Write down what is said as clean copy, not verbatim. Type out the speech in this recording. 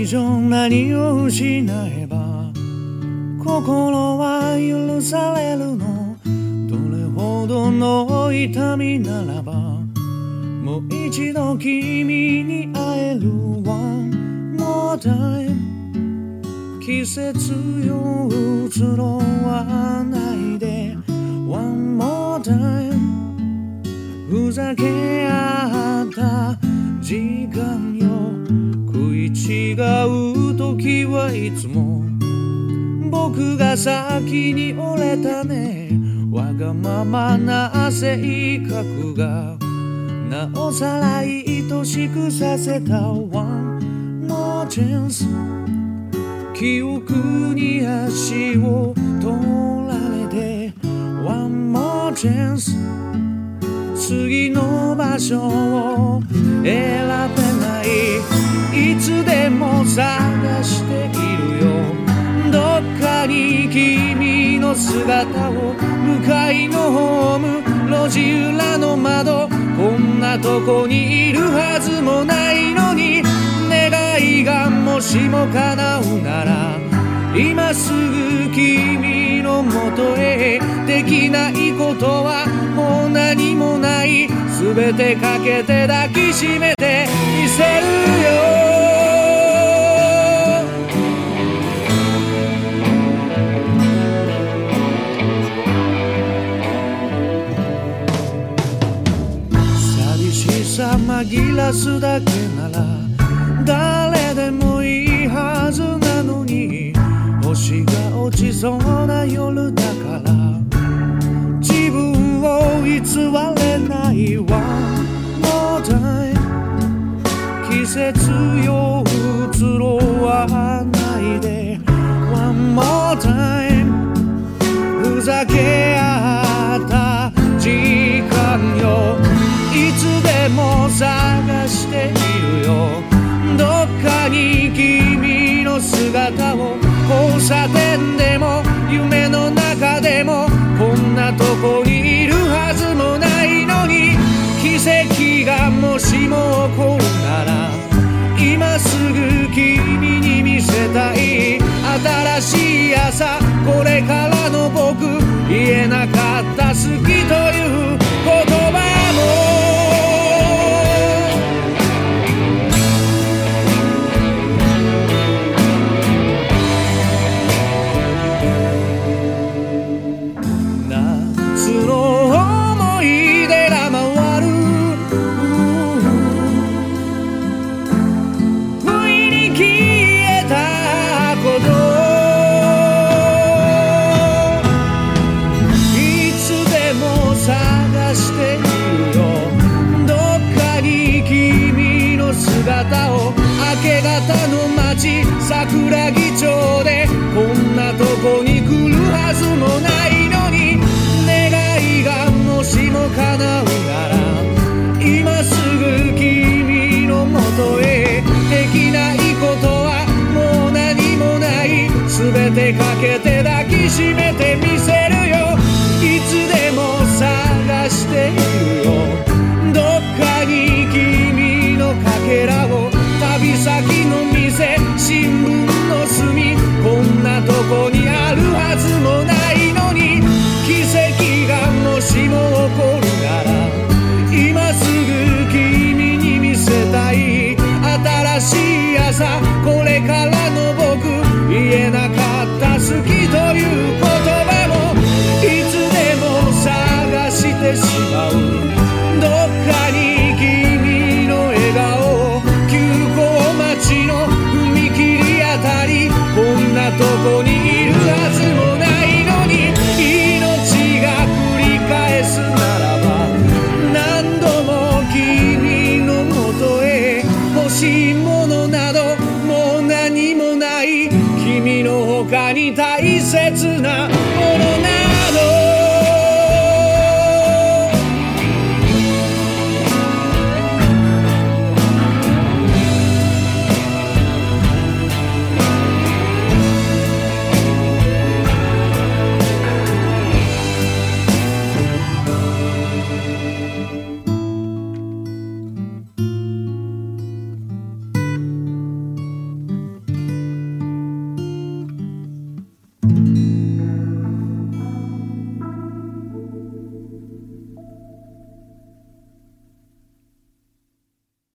以上何を失えば心は許されるの。どれほどの痛みならばもう一度君に会える。 One more time 季節よ移ろわないで One more time ふざけ合った時間よ。食い違う時はいつも僕が先に折れたね。わがままな性格がなおさら愛しくさせた One more chance 記憶に足を取られて One more chance 次の場所を選べない。いつでも探しているよ。どっかに君の姿を。向かいのホーム路地裏の窓。こんなとこにいるはずもないのに願いがもしも叶うなら今すぐ君のもとへ。できないことはもう何もない。全てかけて抱きしめてみせるよ。紛らすだけなら誰でもいいはずなのに星が落ちそうな夜だから自分を偽れない。 One more time 季節よ移ろわないで One more time ふざけ合った時間よ。いつでも探しているよ。どっかに君の姿を。交差点でも夢の中でもこんなとこにいるはずもないのに奇跡がもしも起こるなら今すぐ君に見せたい。新しい朝これからの僕言えなかった好きという言葉も明け方の街桜木町でこんなとこに来るはずもないのに願いがもしも叶うなら今すぐ君のもとへ。できないことはもう何もない。全てかけて抱きしめてみせるよ。いつでも探しているよ。どっかに君のかけらを。旅先の店新聞の隅こんなとこにあるはずもないのに奇跡がもしも起こるなら今すぐ君に見せたい。新しい朝これからの僕言えなかった好きという言葉もいつでも探してしまう。どっかに君の笑顔街の踏切あたりこんなとこにいるはずもないのに命が繰り返すならば何度も君のもとへ。欲しいものなどもう何もない。君の他に大切な